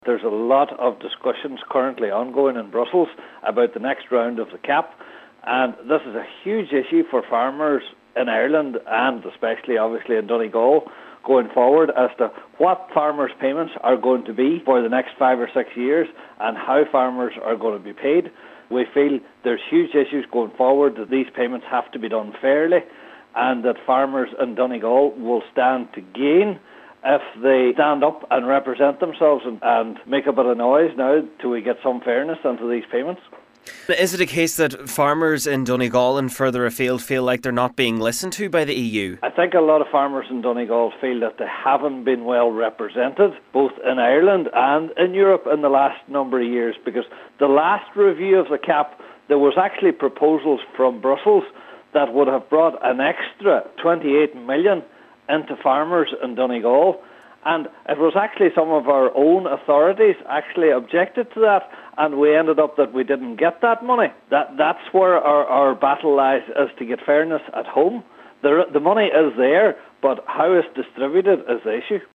There's a lot of discussions currently ongoing in Brussels about the next round of the CAP, and this is a huge issue for farmers in Ireland and especially obviously in Donegal going forward as to what farmers' payments are going to be for the next 5 or 6 years and how farmers are going to be paid. We feel there's huge issues going forward that these payments have to be done fairly and that farmers in Donegal will stand to gain if they stand up and represent themselves and make a bit of noise now till we get some fairness into these payments. Is it a case that farmers in Donegal and further afield feel like they're not being listened to by the EU? I think a lot of farmers in Donegal feel that they haven't been well represented, both in Ireland and in Europe in the last number of years, because the last review of the CAP, there was actually proposals from Brussels that would have brought an extra 28 million into farmers in Donegal, and it was actually some of our own authorities actually objected to that, and we ended up that we didn't get that money. That's where our battle lies, is to get fairness at home. The money is there, but how it's distributed is the issue.